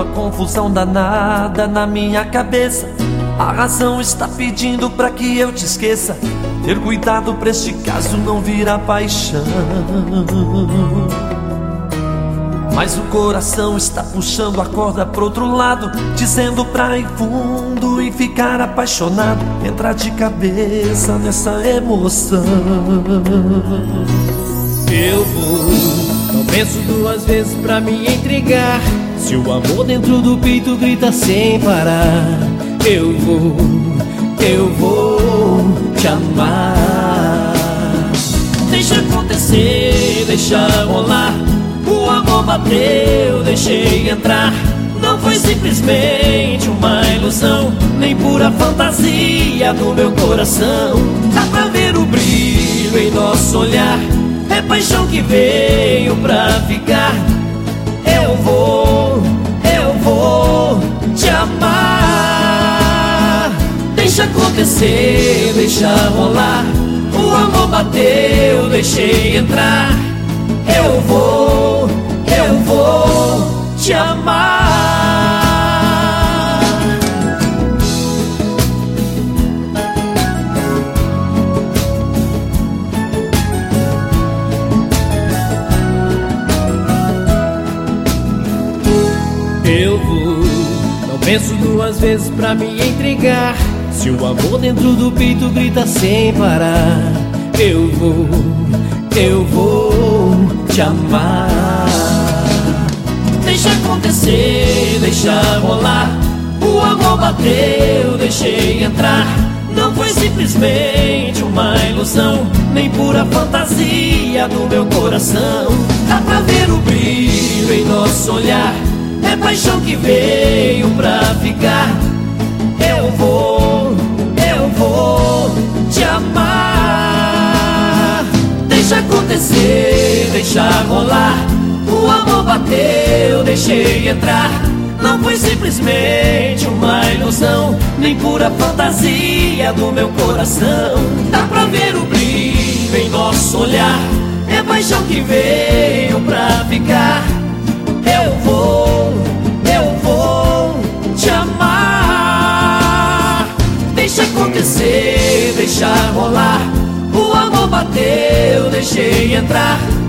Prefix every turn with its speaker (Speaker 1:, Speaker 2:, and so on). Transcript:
Speaker 1: uma confusão danada na minha cabeça. A razão está pedindo pra que eu te esqueça. Ter cuidado pra este caso não virar paixão. Mas o coração está puxando a corda pro outro lado, dizendo pra ir fundo e ficar apaixonado, entrar de cabeça nessa emoção.
Speaker 2: Eu vou, não penso duas vezes pra me entregar. Se o amor dentro do peito grita sem parar, eu vou te amar. Deixa acontecer, deixa rolar. O amor bateu, deixei entrar. Não foi simplesmente uma ilusão, nem pura fantasia do meu coração. Dá pra ver o brilho em nosso olhar, é paixão que veio pra ficar. Eu vou te amar. Deixa acontecer, deixa rolar. O amor bateu, deixei entrar. Eu vou te amar. Eu vou, não penso duas vezes pra me entregar. Se o amor dentro do peito grita sem parar, eu vou te amar. Deixa acontecer, deixa rolar. O amor bateu, deixei entrar. Não foi simplesmente uma ilusão, nem pura fantasia do meu coração. Dá pra ver o brilho em nosso olhar, é paixão que veio pra ficar. Eu vou te amar. Deixa acontecer, deixa rolar. O amor bateu, deixei entrar. Não foi simplesmente uma ilusão, nem pura fantasia do meu coração. Dá pra ver o brilho em nosso olhar, é paixão que veio pra ficar. Eu vou te amar. Deixa acontecer, deixa rolar. O amor bateu, deixei entrar.